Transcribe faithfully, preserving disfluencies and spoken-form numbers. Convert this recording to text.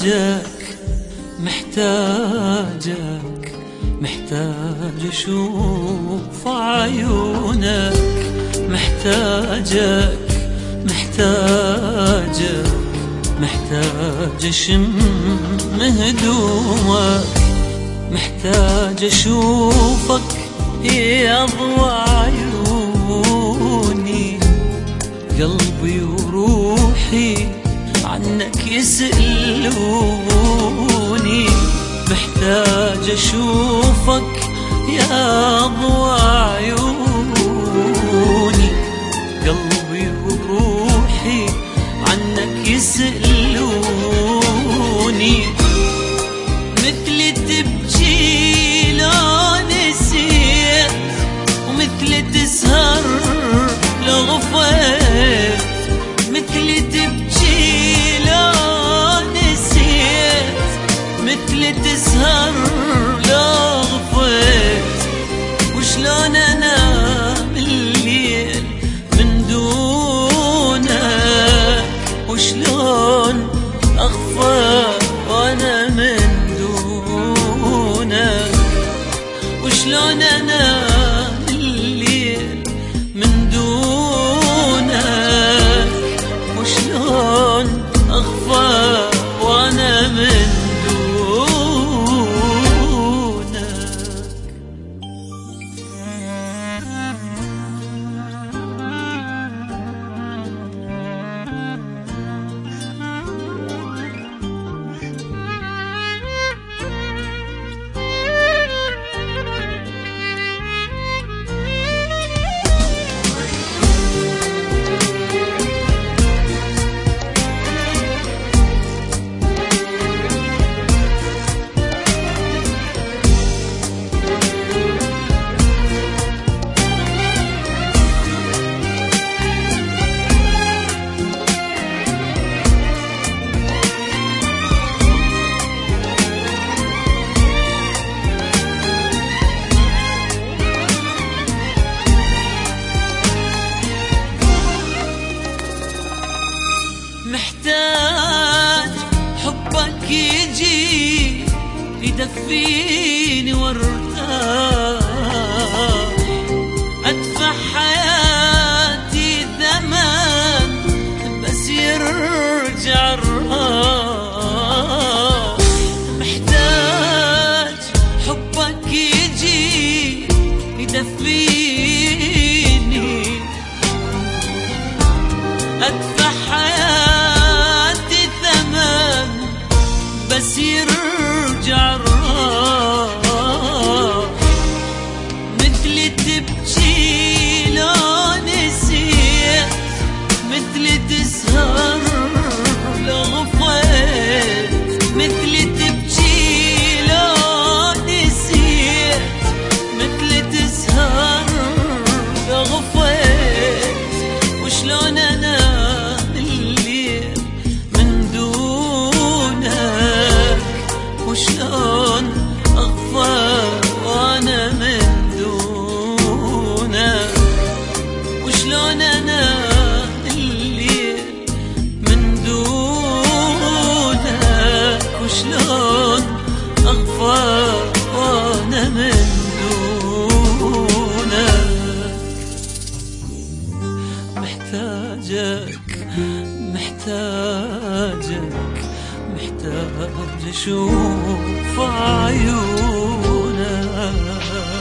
محتاجك محتاجك محتاج اشوف عيونك، محتاجك محتاجك محتاج اشم هدومك، محتاج اشوفك يا ضوء عيوني، قلبي وروحي عنك يسألوني، محتاج اشوفك يا ضوء عيوني، قلبي وروحي عنك يسألوني، مثل تبكي لو نسيت ومثل تسهر لو غفيت، مثل تبكي لو نسيت مثل تسهر لو غفيت، وشلون انام الليل من دونك، وشلون اغفى وانا من دونك، وشلون انام الليل من دونك، وشلون اغفى وانا من محتاج حبك يجي يدفيني وارتاح، ادفع حياتي ثمن بس يرجع الراح، محتاج حبك يجي يدفيني، ادفع حياتي ثمن بس يرجع الراح، مثل تبكي لو نسيت مثل تسهر لو غفيت، مثل تبكي لو نسيت مثل تسهر لو غفيت، وشلون انام الليل من دونك، وشلون اغفى وانا من دونك، وشلون انام الليل من دونك، وشلون اغفى وانا من دونك، محتاجك محتاجك محتاج اشوف عيونك.